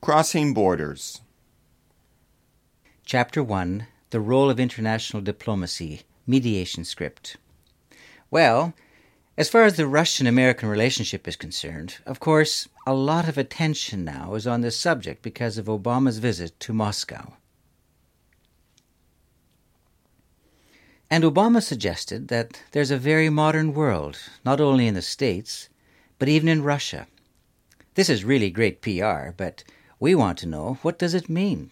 Crossing Borders. Chapter 1, The Role of International Diplomacy, Mediation Script. Well, as far as the Russian-American relationship is concerned, of course, a lot of attention now is on this subject because of Obama's visit to Moscow. And Obama suggested that there's a very modern world, not only in the States, but even in Russia. This is really great PR, but we want to know, what does it mean?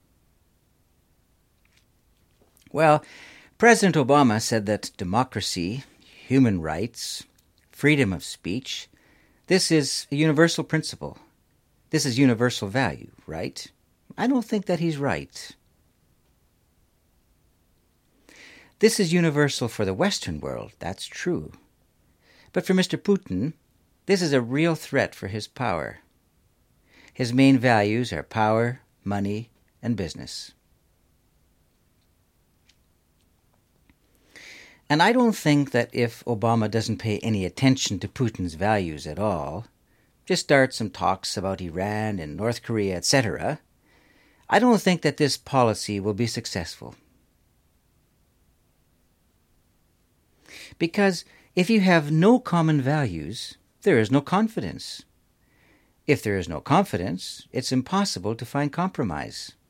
Well, President Obama said that democracy, human rights, freedom of speech, this is a universal principle. This is universal value, right? I don't think that he's right. This is universal for the Western world, that's true. But for Mr. Putin, this is a real threat for his power. His main values are power, money, and business. And I don't think that if Obama doesn't pay any attention to Putin's values at all, just start some talks about Iran and North Korea, etc., I don't think that this policy will be successful. Because if you have no common values, there is no confidence. If there is no confidence, it's impossible to find compromise.